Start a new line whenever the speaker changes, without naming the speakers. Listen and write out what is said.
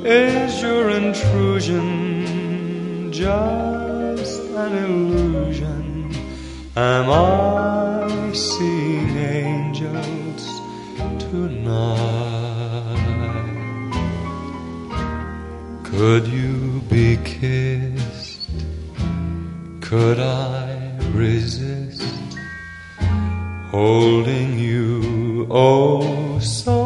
Is your intrusion just an illusion? Am I seeing angels tonight? Could you be kissed? Could I resist holding you oh so